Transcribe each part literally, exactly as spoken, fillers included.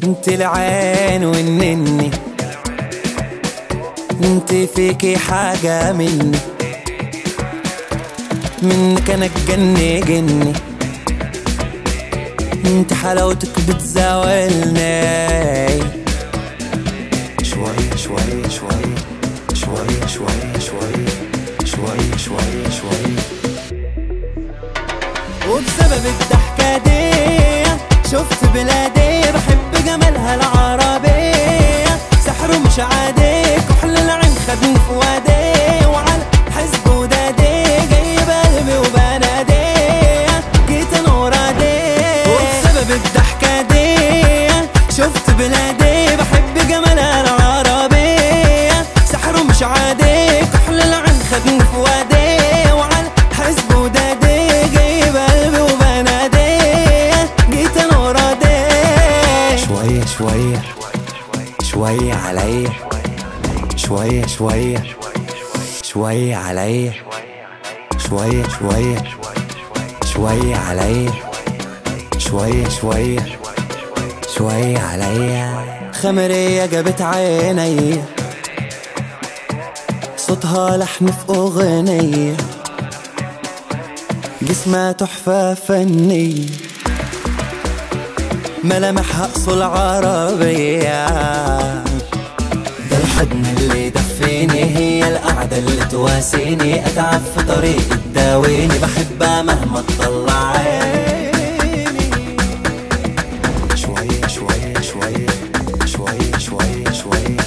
انت العين والنني، انت فيكي حاجة مني، منك انا اتجني جني، انت حلاوتك بتزاولني. شوية شوية شوية شوية شوية شوية شوية شوية شوية. وبسبب الضحكة دي شفت بلادي، بحب جمالها العربية، سحره مش عادي، كحل العين خدني في وادي، وعلى حزب ودادي جايب قلبي وبنادي، جيت انا ورادي. وبسبب الضحكة دي شفت بلادي، بحب جمالها العربية، سحره مش عادي، كحل العين خدني في وادي، وعلى حزب ودادي جايب قلبي وبنادي، جيت انا ورادي. شوية شوية شوية عليا، شوية شوية شوية عليا، شوية شوية شوية عليا، شوية شوية شوية عليا. خمرية جابت عيني، صوتها لحن في أغنية، جسمها تحفة فنية، ملامحها أصول عربية، ده الحضن اللي دفيني، هي القعدة اللي تواسيني، أتعب في طريق تداويني، بحبها مهما تطلع عيني. شوية شوية شوية شوية شوية شوية.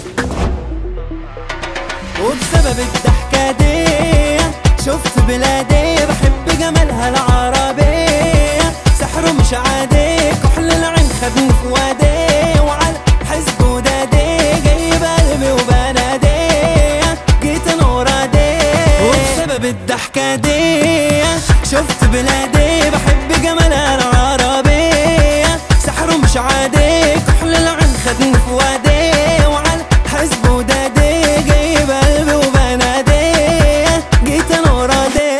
وبسبب الضحكة دي شفت بلادي، بحب جمالها العربية، سحره مش عادي، كحل العين خدني في وادي، وعلى حزب ودادي جايب قلبي وبنادي، جيت انا ورادي. وبسبب الضحكة دي شفت بلادي، بحب جمالها العربية، سحره مش عادي، كحل العين خدني في وادي، وعلى حزب ودادي جايب قلبي وبنادي، جيت انا ورادي.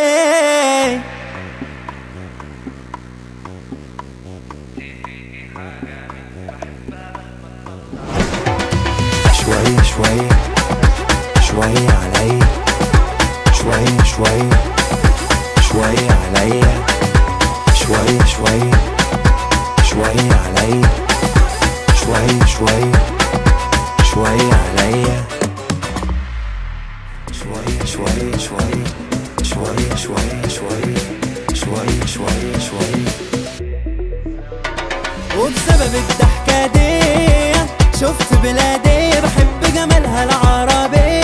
شوية شوية شوية عليا، شوية شوية شوية عليا، شوية شوية شوية عليا، شوية شوية شوية عليا، شوية شوية شوية شوية شوية شوية شوية شوية شوية. وبسبب الضحكة دي شفت بلادي، بحب جمالها العربية،